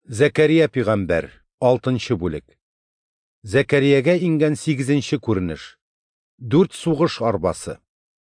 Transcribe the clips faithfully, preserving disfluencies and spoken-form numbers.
Зәкәрия пигамбәр, алтынчы бүлек. Зәкәриягә ингән сигезенче күренеш. Дүрт сугыш арбасы.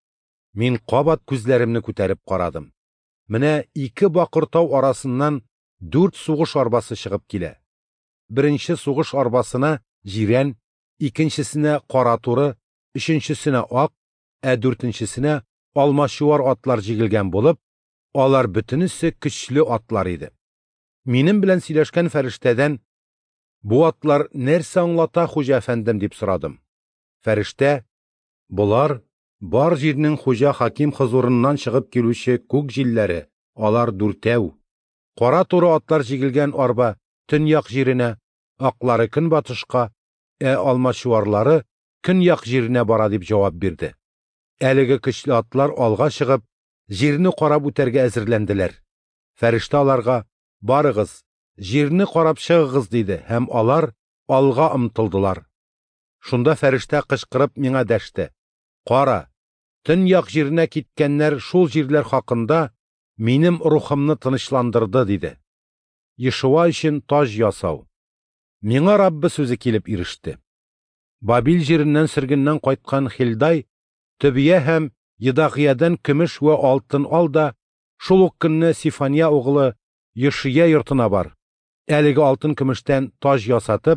Мин кабат күзләремне күтәреп карадым. Менә ике бакыр тау арасыннан дүрт сугыш арбасы чыгып килә. Беренче сугыш арбасына җирән, икенчесенә кара туры, өченчесенә ак, ә дүртенчесенә алмачуар атлар җигелгән булып, алар бөтенесе көчле атлар иде. Минем белән сөйләшкән фәрештәдән: "Бу атлар нәрсә аңлата, хуҗа әфәндем?" дип сорадым. Фәрештә: "Булар бар җирнең хуҗа хаким хозурыннан чыгып килүче күк җилләре, алар дүртәү. Кара туры атлар җигелгән арба төньяк җиренә, аклары көнбатышка, ә алмачуарлары көньяк җиренә бара" дип җавап бирде. Әлеге көчле атлар алга чыгып, җирне карап үтәргә әзерләнделәр. Фәрештә аларга: "Барыгыз, җирне карап чыгыгыз" диде, һәм алар алга омтылдылар. Шунда фәрештә кычкырып миңа дәште: "Кара, төньяк җиренә киткәннәр шул җирләр хакында минем рухымны тынычландырды" диде. Ишуа өчен таж ясау. Миңа Раббы сүзе килеп иреште. Бабил җиреннән сөргеннән кайткан Хилдай, Төбия һәм Едагиядән көмеш вә алтын ал да, шул ук көнне Сифания углы Йошия йортына бар. Әлеге алтын көмештән таж ясатып,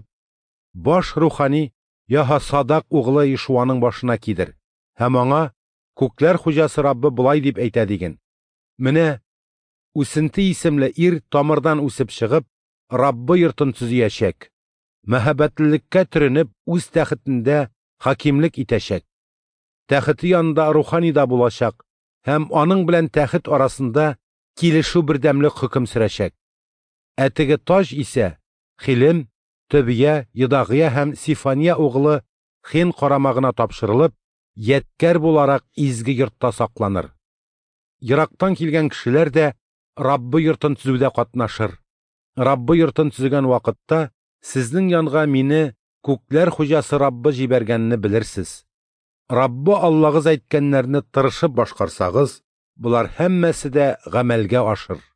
баш рухани Яһасадак углы Ишуаның башына кидер. Һәм аңа күкләр хуҗасы Раббы булай дип әйтә диген: "Менә үсенте исемле ир тамырдан үсеп чыгып, Раббы йортын төзиячәк. Мәхәббәтлелеккә төренеп, үз тәхетендә хакимлек итәчәк. Тәхете янында рухани да булачак, һәм аның белән тәхет арасында килешү бердәмлек хөкем сөрәчәк. Ә теге таж исә Хилем, Төбия, Едагия һәм Сифания углы Хин карамагына тапшырылып, ядкәр буларак изге йортта сакланыр. Ерактан килгән кешеләр дә Раббы йортын төзүдә катнашыр. Раббы йортын төзегән вакытта сезнең янга мине күкләр хуҗасы Раббы җибәргәнне белерсез. Раббы Аллагыз әйткәннәрне тырышып башкарсагыз, булар һәммәсе дә гамәлгә ашыр."